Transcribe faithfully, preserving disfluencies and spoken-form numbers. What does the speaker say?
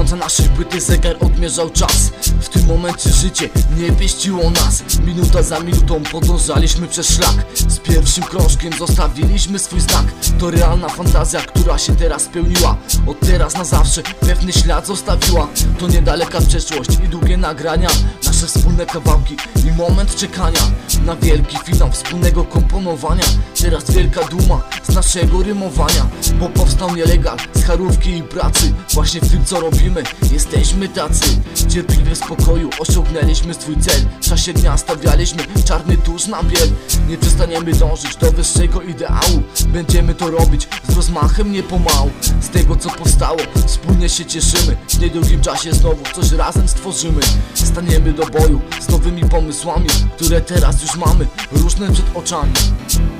tysiąca naszych płyty zegar odmierzał czas. W tym momencie życie nie pieściło nas. Minuta za minutą podążaliśmy przez szlak. Z pierwszym krążkiem zostawiliśmy swój znak. To realna fantazja, która się teraz spełniła. Od teraz na zawsze pewny ślad zostawiła. To niedaleka przeszłość i długie nagrania, nasze wspólne kawałki i moment czekania na wielki finał wspólnego komponowania. Teraz wielka duma z naszego rymowania, bo powstał nielegal z charówki i pracy. Właśnie w tym co robimy jesteśmy tacy. Cierpliwie w spokoju osiągnęliśmy swój cel. W czasie dnia stawialiśmy czarny tusz na biel. Nie przestaniemy dążyć do wyższego ideału. Będziemy to robić z rozmachem, nie pomału. Z tego co powstało wspólnie się cieszymy. W niedługim czasie znowu coś razem stworzymy. Staniemy do boju z nowymi pomysłami, które teraz już mamy różne przed oczami.